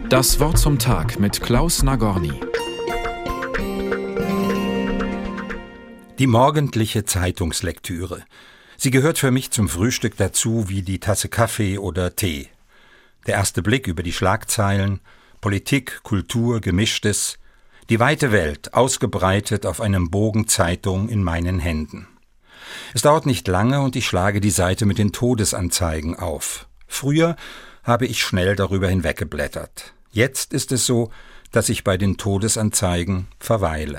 Das Wort zum Tag mit Klaus Nagorny. Die morgendliche Zeitungslektüre. Sie gehört für mich zum Frühstück dazu wie die Tasse Kaffee oder Tee. Der erste Blick über die Schlagzeilen, Politik, Kultur, Gemischtes, die weite Welt ausgebreitet auf einem Bogen Zeitung in meinen Händen. Es dauert nicht lange und ich schlage die Seite mit den Todesanzeigen auf. Früher habe ich schnell darüber hinweggeblättert. Jetzt ist es so, dass ich bei den Todesanzeigen verweile.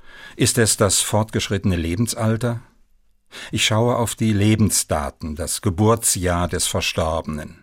Ist es das fortgeschrittene Lebensalter? Ich schaue auf die Lebensdaten, das Geburtsjahr des Verstorbenen.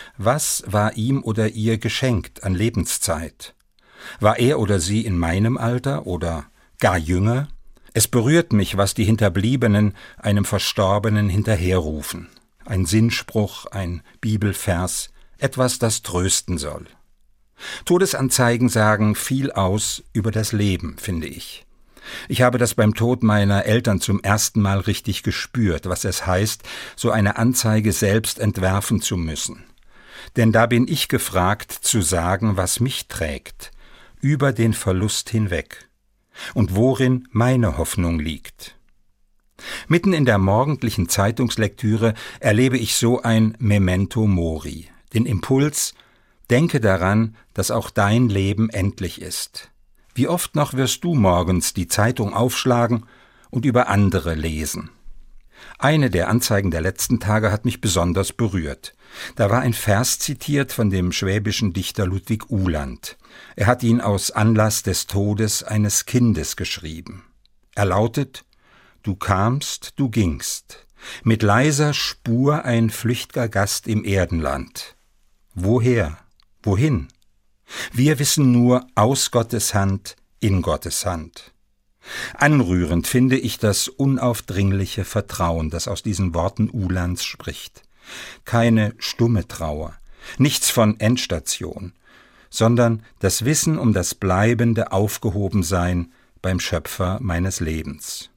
Was war ihm oder ihr geschenkt an Lebenszeit? War er oder sie in meinem Alter oder gar jünger? Es berührt mich, was die Hinterbliebenen einem Verstorbenen hinterherrufen. Ein Sinnspruch, ein Bibelvers, etwas, das trösten soll. Todesanzeigen sagen viel aus über das Leben, finde ich. Ich habe das beim Tod meiner Eltern zum ersten Mal richtig gespürt, was es heißt, so eine Anzeige selbst entwerfen zu müssen. Denn da bin ich gefragt, zu sagen, was mich trägt, über den Verlust hinweg und worin meine Hoffnung liegt. Mitten in der morgendlichen Zeitungslektüre erlebe ich so ein Memento Mori, den Impuls, denke daran, dass auch dein Leben endlich ist. Wie oft noch wirst du morgens die Zeitung aufschlagen und über andere lesen? Eine der Anzeigen der letzten Tage hat mich besonders berührt. Da war ein Vers zitiert von dem schwäbischen Dichter Ludwig Uhland. Er hat ihn aus Anlass des Todes eines Kindes geschrieben. Er lautet: Du kamst, du gingst, mit leiser Spur ein flücht'ger Gast im Erdenland. Woher? Wohin? Wir wissen nur aus Gottes Hand, in Gottes Hand. Anrührend finde ich das unaufdringliche Vertrauen, das aus diesen Worten Uhlands spricht. Keine stumme Trauer, nichts von Endstation, sondern das Wissen um das bleibende Aufgehobensein beim Schöpfer meines Lebens.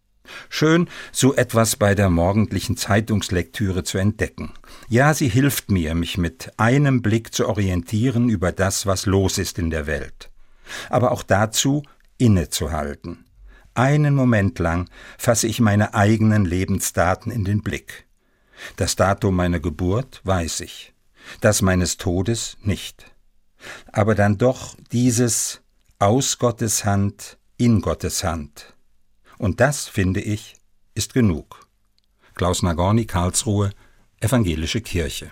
Schön, so etwas bei der morgendlichen Zeitungslektüre zu entdecken. Ja, sie hilft mir, mich mit einem Blick zu orientieren über das, was los ist in der Welt. Aber auch dazu, innezuhalten. Einen Moment lang fasse ich meine eigenen Lebensdaten in den Blick. Das Datum meiner Geburt weiß ich, das meines Todes nicht. Aber dann doch dieses aus Gottes Hand, in Gottes Hand. Und das, finde ich, ist genug. Klaus Nagorny, Karlsruhe, Evangelische Kirche.